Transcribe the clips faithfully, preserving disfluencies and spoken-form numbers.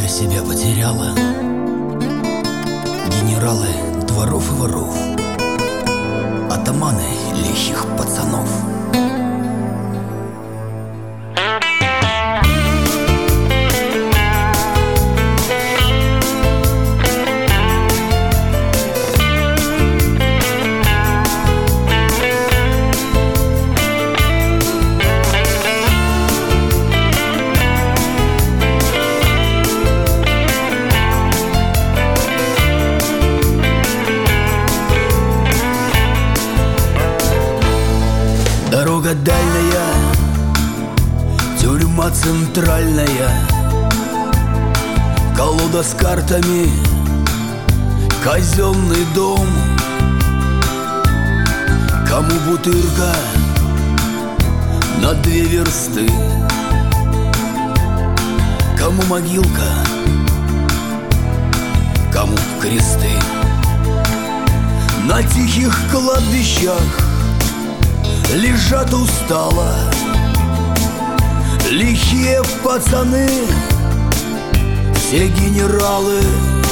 себя потеряла. Генералы дворов и воров, атаманы лихих пацанов. Дорога дальняя, тюрьма центральная, колода с картами, казенный дом. Кому бутырка на две версты, кому могилка, кому кресты. На тихих кладбищах лежат устало лихие пацаны, все генералы,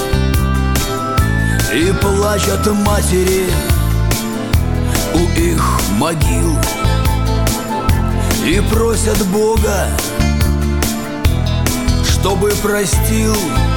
и плачут матери у их могил, и просят Бога, чтобы простил.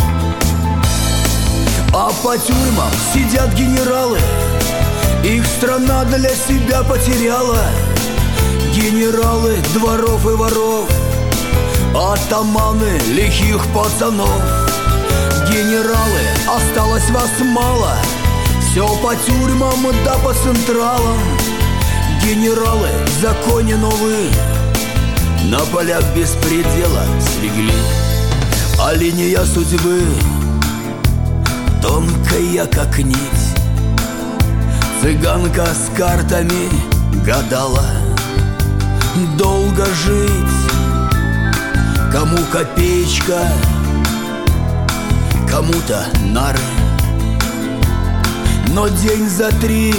А по тюрьмам сидят генералы, их страна для себя потеряла. Генералы дворов и воров, атаманы лихих пацанов. Генералы, осталось вас мало, все по тюрьмам да по централам. Генералы в законе новые на полях беспредела слегли. А линия судьбы тонкая, как нить. Цыганка с картами гадала, долго жить. Кому копеечка, кому-то нары. Но день за три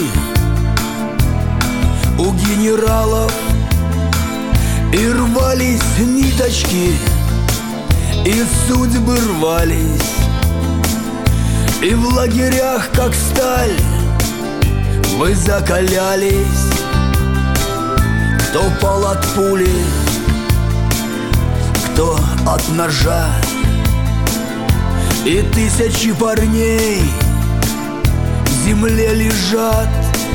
у генералов и рвались ниточки, и судьбы рвались, и в лагерях, как сталь, вы закалялись. Кто пал от пули, кто от ножа, и тысячи парней в земле лежат.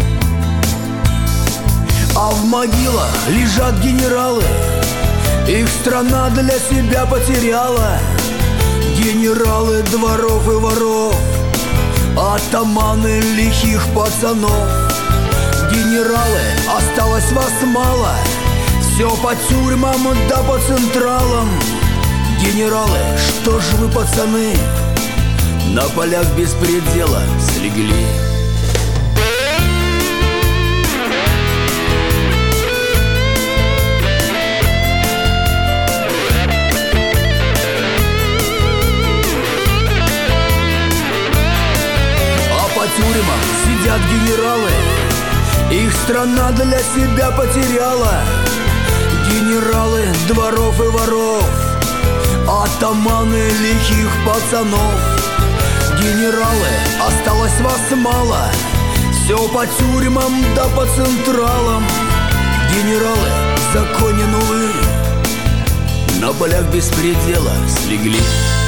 А в могилах лежат генералы, их страна для себя потеряла. Генералы дворов и воров, атаманы лихих пацанов. Генералы, осталось вас мало, все по тюрьмам да по централам. Генералы, что ж вы, пацаны, на полях беспредела слегли. По тюрьмам сидят генералы, их страна для себя потеряла. Генералы дворов и воров, атаманы лихих пацанов. Генералы, осталось вас мало, все по тюрьмам да по централам. Генералы в законе новые на полях беспредела слегли.